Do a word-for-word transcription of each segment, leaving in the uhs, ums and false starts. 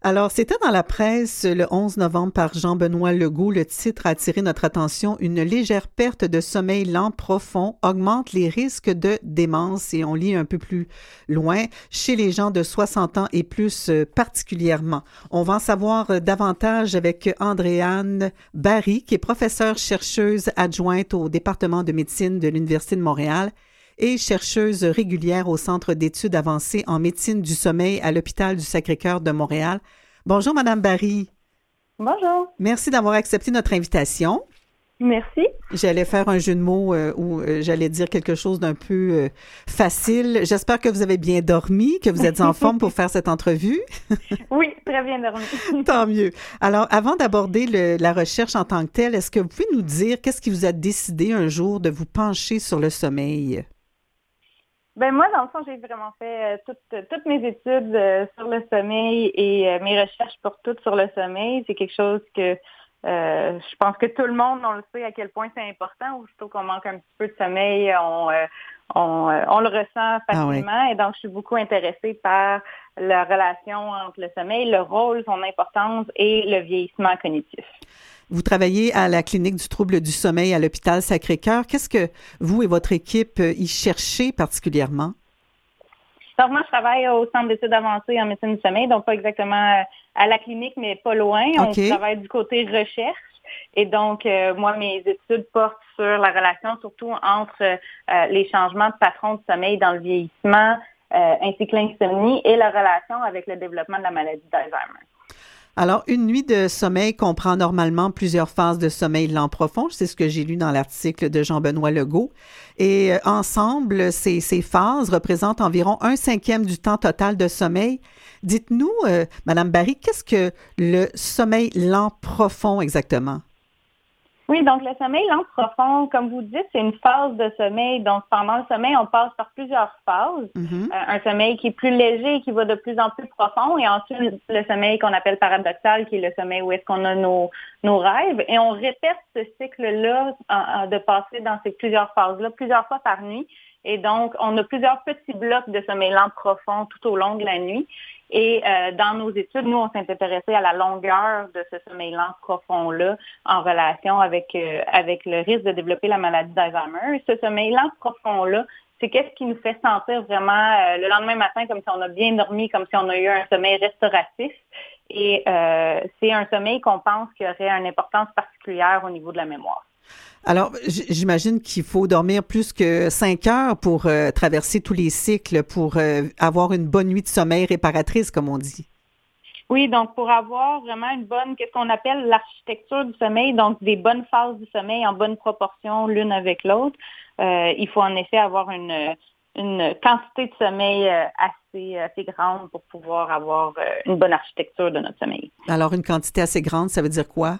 Alors, c'était dans la presse le onze novembre par Jean-Benoît Legault. Le titre a attiré notre attention. Une légère perte de sommeil lent profond augmente les risques de démence. Et on lit un peu plus loin, chez les gens de soixante ans et plus euh, particulièrement. On va en savoir euh, davantage avec Andréane Barry, qui est professeure chercheuse adjointe au département de médecine de l'Université de Montréal et chercheuse régulière au Centre d'études avancées en médecine du sommeil à l'Hôpital du Sacré-Cœur de Montréal. Bonjour, Madame Barry. Bonjour. Merci d'avoir accepté notre invitation. Merci. J'allais faire un jeu de mots euh, où euh, j'allais dire quelque chose d'un peu euh, facile. J'espère que vous avez bien dormi, que vous êtes en forme pour faire cette entrevue. Oui, très bien dormi. Tant mieux. Alors, avant d'aborder le, la recherche en tant que telle, est-ce que vous pouvez nous dire qu'est-ce qui vous a décidé un jour de vous pencher sur le sommeil? Ben moi, dans le fond, j'ai vraiment fait euh, toutes, toutes mes études euh, sur le sommeil et euh, mes recherches pour toutes sur le sommeil. C'est quelque chose que euh, je pense que tout le monde, on le sait à quel point c'est important. Aussitôt qu'on manque un petit peu de sommeil, on, euh, on, euh, on le ressent facilement. Ah ouais. Et donc, je suis beaucoup intéressée par la relation entre le sommeil, le rôle, son importance et le vieillissement cognitif. Vous travaillez à la clinique du trouble du sommeil à l'hôpital Sacré-Cœur. Qu'est-ce que vous et votre équipe y cherchez particulièrement? Donc, moi, je travaille au Centre d'études avancées en médecine du sommeil, donc pas exactement à la clinique, mais pas loin. Okay. On travaille du côté recherche. Et donc, euh, moi, mes études portent sur la relation surtout entre euh, les changements de patron de sommeil dans le vieillissement, euh, ainsi que l'insomnie et la relation avec le développement de la maladie d'Alzheimer. Alors, une nuit de sommeil comprend normalement plusieurs phases de sommeil lent profond. C'est ce que j'ai lu dans l'article de Jean-Benoît Legault. Et euh, ensemble, ces, ces phases représentent environ un cinquième du temps total de sommeil. Dites-nous, euh, Madame Barry, qu'est-ce que le sommeil lent profond exactement? Oui, donc le sommeil lent profond, comme vous dites, c'est une phase de sommeil. Donc, pendant le sommeil, on passe par plusieurs phases. Mm-hmm. Euh, un sommeil qui est plus léger et qui va de plus en plus profond. Et ensuite, le sommeil qu'on appelle paradoxal, qui est le sommeil où est-ce qu'on a nos, nos rêves. Et on répète ce cycle-là euh, de passer dans ces plusieurs phases-là plusieurs fois par nuit. Et donc, on a plusieurs petits blocs de sommeil lent profond tout au long de la nuit. Et euh, dans nos études, nous, on s'est intéressé à la longueur de ce sommeil lent profond-là en relation avec, euh, avec le risque de développer la maladie d'Alzheimer. Ce sommeil lent profond-là, c'est qu'est-ce qui nous fait sentir vraiment euh, le lendemain matin comme si on a bien dormi, comme si on a eu un sommeil restauratif. Et euh, c'est un sommeil qu'on pense qui aurait une importance particulière au niveau de la mémoire. Alors, j'imagine qu'il faut dormir plus que cinq heures pour euh, traverser tous les cycles, pour euh, avoir une bonne nuit de sommeil réparatrice, comme on dit. Oui, donc pour avoir vraiment une bonne, qu'est-ce qu'on appelle l'architecture du sommeil, donc des bonnes phases du sommeil en bonne proportion l'une avec l'autre, euh, il faut en effet avoir une, une quantité de sommeil assez, assez grande pour pouvoir avoir une bonne architecture de notre sommeil. Alors, une quantité assez grande, ça veut dire quoi?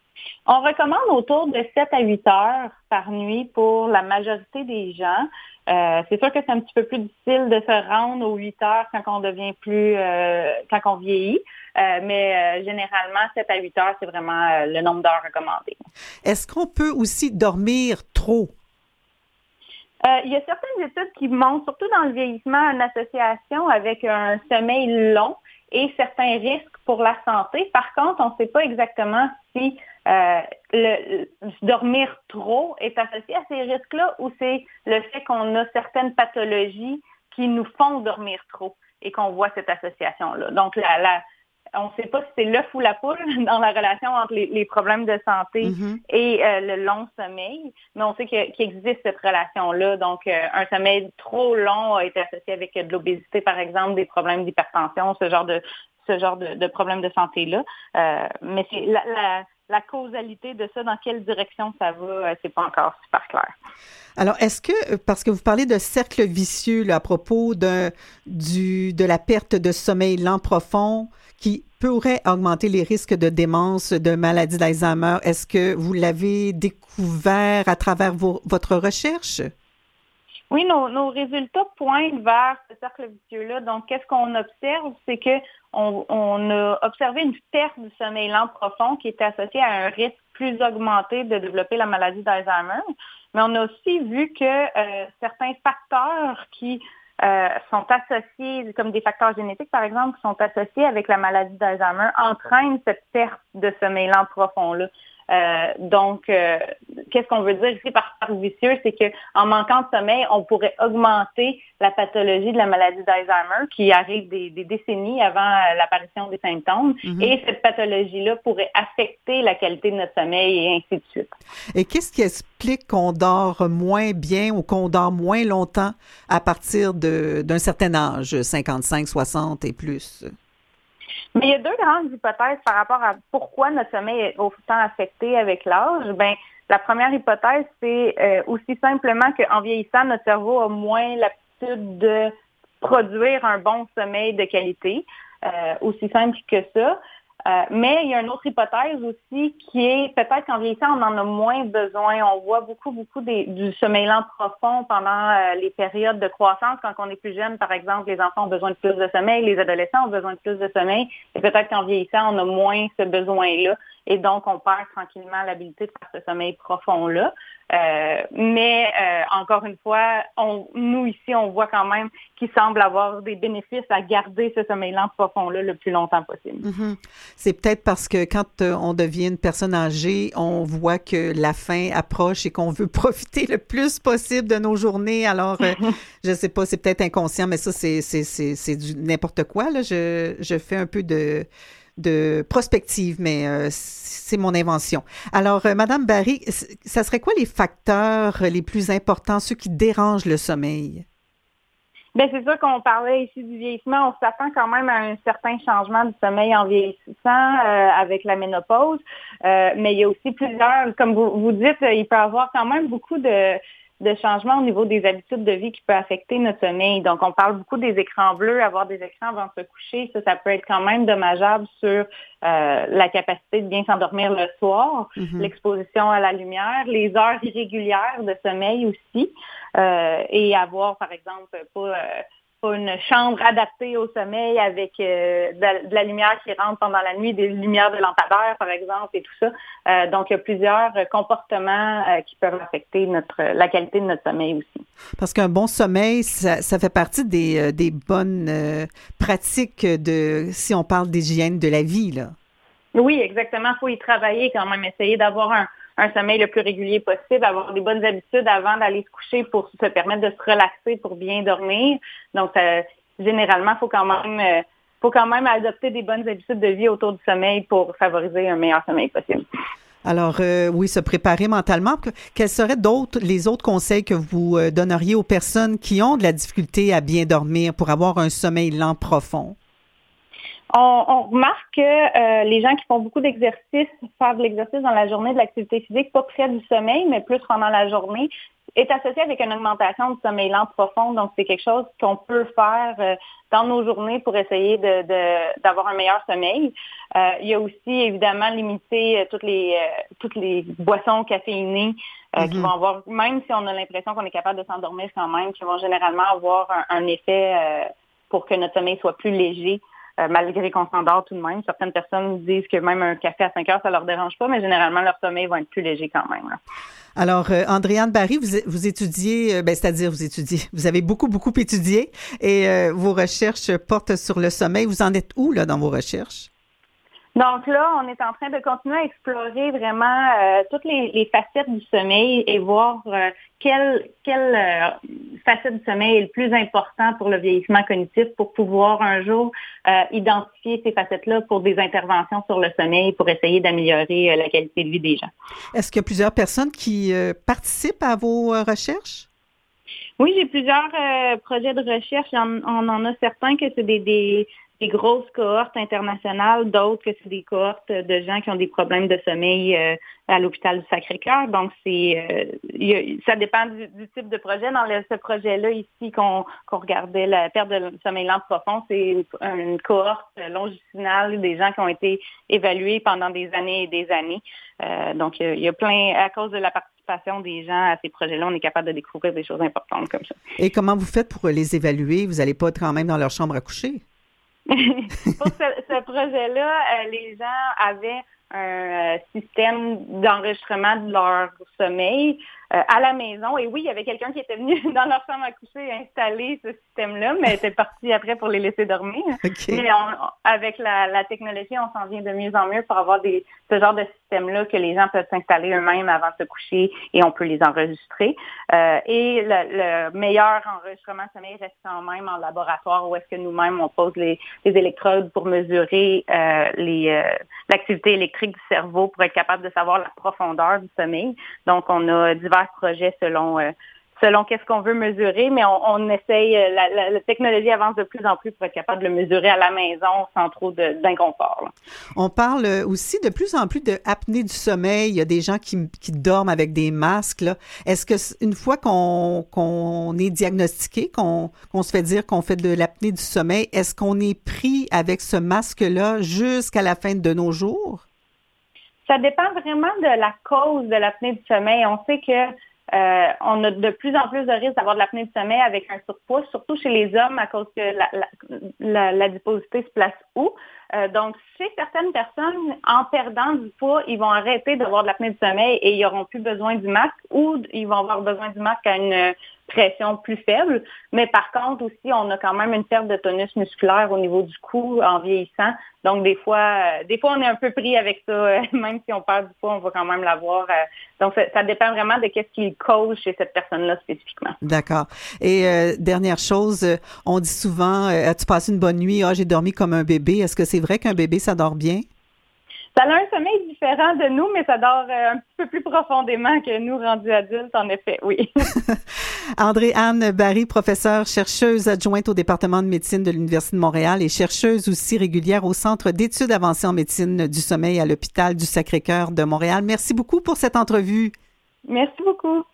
On recommande autour de sept à huit heures par nuit pour la majorité des gens. Euh, c'est sûr que c'est un petit peu plus difficile de se rendre aux huit heures quand on devient plus, euh, quand on vieillit, euh, mais euh, généralement, sept à huit heures, c'est vraiment euh, le nombre d'heures recommandé. Est-ce qu'on peut aussi dormir trop? Euh, il y a certaines études qui montrent, surtout dans le vieillissement, une association avec un sommeil long et certains risques pour la santé. Par contre, on ne sait pas exactement si euh, le, le dormir trop est associé à ces risques-là ou c'est le fait qu'on a certaines pathologies qui nous font dormir trop et qu'on voit cette association-là. Donc, la, la, on ne sait pas si c'est l'œuf ou la poule dans la relation entre les, les problèmes de santé mm-hmm. et euh, le long sommeil, mais on sait que, qu'il existe cette relation-là. Donc, euh, un sommeil trop long a été associé avec de l'obésité, par exemple, des problèmes d'hypertension, ce genre de ce genre de, de problèmes de santé-là. Euh, mais c'est la, la, la causalité de ça, dans quelle direction ça va, c'est pas encore super clair. Alors, est-ce que, parce que vous parlez de cercle vicieux là, à propos de, du, de la perte de sommeil lent profond qui pourrait augmenter les risques de démence, de maladie d'Alzheimer, est-ce que vous l'avez découvert à travers vos, votre recherche? Oui, nos, nos résultats pointent vers ce cercle vicieux-là. Donc, qu'est-ce qu'on observe? C'est que on, on a observé une perte du sommeil lent profond qui était associée à un risque plus augmenté de développer la maladie d'Alzheimer. Mais on a aussi vu que euh, certains facteurs qui euh, sont associés, comme des facteurs génétiques par exemple, qui sont associés avec la maladie d'Alzheimer, entraînent cette perte de sommeil lent profond-là. Euh, donc, euh, qu'est-ce qu'on veut dire ici par cercle vicieux? C'est qu'en manquant de sommeil, on pourrait augmenter la pathologie de la maladie d'Alzheimer qui arrive des, des décennies avant euh, l'apparition des symptômes. Mm-hmm. Et cette pathologie-là pourrait affecter la qualité de notre sommeil et ainsi de suite. Et qu'est-ce qui explique qu'on dort moins bien ou qu'on dort moins longtemps à partir de, d'un certain âge, cinquante-cinq, soixante et plus? Mais il y a deux grandes hypothèses par rapport à pourquoi notre sommeil est autant affecté avec l'âge. Ben, la première hypothèse, c'est euh, aussi simplement qu'en vieillissant, notre cerveau a moins l'aptitude de produire un bon sommeil de qualité, euh, aussi simple que ça. Euh, mais il y a une autre hypothèse aussi qui est peut-être qu'en vieillissant, on en a moins besoin. On voit beaucoup, beaucoup des, du sommeil lent profond pendant euh, les périodes de croissance. Quand on est plus jeune, par exemple, les enfants ont besoin de plus de sommeil, les adolescents ont besoin de plus de sommeil. Et peut-être qu'en vieillissant, on a moins ce besoin-là. Et donc, on perd tranquillement l'habilité de faire ce sommeil profond-là. Euh, mais euh, encore une fois, on, nous ici, on voit quand même qu'il semble avoir des bénéfices à garder ce sommeil lent profond-là le plus longtemps possible. Mm-hmm. C'est peut-être parce que quand euh, on devient une personne âgée, on voit que la fin approche et qu'on veut profiter le plus possible de nos journées. Alors, euh, je sais pas, c'est peut-être inconscient, mais ça, c'est c'est c'est c'est du n'importe quoi. Là, je je fais un peu de de prospective, mais euh, c'est mon invention. Alors, euh, Madame Barry, ça serait quoi les facteurs les plus importants, ceux qui dérangent le sommeil? Bien, c'est sûr qu'on parlait ici du vieillissement. On s'attend quand même à un certain changement du sommeil en vieillissant euh, avec la ménopause. Euh, mais il y a aussi plusieurs, comme vous, vous dites, il peut y avoir quand même beaucoup de de changements au niveau des habitudes de vie qui peut affecter notre sommeil. Donc, on parle beaucoup des écrans bleus, avoir des écrans avant de se coucher. Ça, ça peut être quand même dommageable sur euh, la capacité de bien s'endormir le soir, mm-hmm. l'exposition à la lumière, les heures irrégulières de sommeil aussi, euh, et avoir, par exemple, pas... Euh, une chambre adaptée au sommeil avec euh, de, la, de la lumière qui rentre pendant la nuit, des lumières de lampadaire, par exemple, et tout ça. Euh, donc, il y a plusieurs comportements euh, qui peuvent affecter notre la qualité de notre sommeil aussi. Parce qu'un bon sommeil, ça, ça fait partie des, des bonnes euh, pratiques de, si on parle d'hygiène de la vie, là. Oui, exactement. Il faut y travailler quand même, essayer d'avoir un un sommeil le plus régulier possible, avoir des bonnes habitudes avant d'aller se coucher pour se permettre de se relaxer pour bien dormir. Donc, euh, généralement, il faut quand même euh, faut quand même adopter des bonnes habitudes de vie autour du sommeil pour favoriser un meilleur sommeil possible. Alors, euh, oui, se préparer mentalement. Quels seraient d'autres les autres conseils que vous euh, donneriez aux personnes qui ont de la difficulté à bien dormir pour avoir un sommeil lent profond? On, on remarque que euh, les gens qui font beaucoup d'exercices, faire de l'exercice dans la journée, de l'activité physique, pas près du sommeil, mais plus pendant la journée, est associé avec une augmentation du sommeil lent profond. Donc, c'est quelque chose qu'on peut faire euh, dans nos journées pour essayer de, de, d'avoir un meilleur sommeil. Euh, il y a aussi, évidemment, limiter euh, toutes les euh, toutes les boissons caféinées euh, mm-hmm. qui vont avoir, même si on a l'impression qu'on est capable de s'endormir quand même, qui vont généralement avoir un, un effet euh, pour que notre sommeil soit plus léger. Euh, malgré qu'on s'endort tout de même. Certaines personnes disent que même un café à cinq heures, ça leur dérange pas, mais généralement, leur sommeil va être plus léger quand même. Là. Alors, euh, Andréane Barry, vous, vous étudiez, euh, ben, c'est-à-dire vous étudiez, vous avez beaucoup, beaucoup étudié et euh, vos recherches portent sur le sommeil. Vous en êtes où, là, dans vos recherches? Donc là, on est en train de continuer à explorer vraiment euh, toutes les, les facettes du sommeil et voir euh, quelle, quelle euh, facette du sommeil est le plus important pour le vieillissement cognitif pour pouvoir un jour euh, identifier ces facettes-là pour des interventions sur le sommeil pour essayer d'améliorer euh, la qualité de vie des gens. Est-ce qu'il y a plusieurs personnes qui euh, participent à vos euh, recherches? Oui, j'ai plusieurs euh, projets de recherche. On, on en a certains que c'est des... des des grosses cohortes internationales, d'autres que c'est des cohortes de gens qui ont des problèmes de sommeil euh, à l'hôpital du Sacré-Cœur. Donc, c'est euh, y a, ça dépend du, du type de projet. Dans le, ce projet-là, ici, qu'on, qu'on regardait la perte de sommeil lent profond, c'est une, une cohorte longitudinale des gens qui ont été évalués pendant des années et des années. Euh, donc, il y, y a plein, à cause de la participation des gens à ces projets-là, on est capable de découvrir des choses importantes comme ça. Et comment vous faites pour les évaluer? Vous n'allez pas être quand même dans leur chambre à coucher? Pour ce, ce projet-là, euh, les gens avaient un système d'enregistrement de leur sommeil euh, à la maison. Et oui, il y avait quelqu'un qui était venu dans leur chambre à coucher installer ce système-là, mais était parti après pour les laisser dormir. Okay. Mais on, avec la, la technologie, on s'en vient de mieux en mieux pour avoir des, ce genre de système-là que les gens peuvent s'installer eux-mêmes avant de se coucher et on peut les enregistrer. Euh, et le, le meilleur enregistrement de sommeil reste quand même en laboratoire où est-ce que nous-mêmes, on pose les, les électrodes pour mesurer euh, les, euh, l'activité électrique du cerveau pour être capable de savoir la profondeur du sommeil. Donc, on a divers projets selon euh, selon qu'est-ce qu'on veut mesurer, mais on, on essaye, la, la, la technologie avance de plus en plus pour être capable de le mesurer à la maison sans trop de, d'inconfort. Là. On parle aussi de plus en plus de apnée du sommeil. Il y a des gens qui, qui dorment avec des masques. Là. Est-ce que une fois qu'on, qu'on est diagnostiqué, qu'on, qu'on se fait dire qu'on fait de l'apnée du sommeil, est-ce qu'on est pris avec ce masque-là jusqu'à la fin de nos jours? Ça dépend vraiment de la cause de l'apnée du sommeil. On sait que Euh, on a de plus en plus de risques d'avoir de l'apnée du sommeil avec un surpoids, surtout chez les hommes à cause que la, la, la, l'adiposité se place où. Euh, donc, chez certaines personnes, en perdant du poids, ils vont arrêter d'avoir de l'apnée du sommeil et ils n'auront plus besoin du masque ou ils vont avoir besoin du masque à une pression plus faible. Mais par contre, aussi, on a quand même une perte de tonus musculaire au niveau du cou en vieillissant. Donc, des fois, euh, des fois, on est un peu pris avec ça. Euh, même si on perd du poids, on va quand même l'avoir. Euh, donc, ça, ça dépend vraiment de qu'est-ce qui cause chez cette personne-là spécifiquement. D'accord. Et euh, dernière chose, on dit souvent, euh, as-tu passé une bonne nuit? Ah, j'ai dormi comme un bébé. Est-ce que c'est vrai qu'un bébé, ça dort bien? Ça a un sommeil différent de nous, mais ça dort euh, un petit peu plus profondément que nous, rendus adultes, en effet, oui. André-Anne Barry, professeure, chercheuse adjointe au département de médecine de l'Université de Montréal et chercheuse aussi régulière au Centre d'études avancées en médecine du sommeil à l'hôpital du Sacré-Cœur de Montréal. Merci beaucoup pour cette entrevue. Merci beaucoup.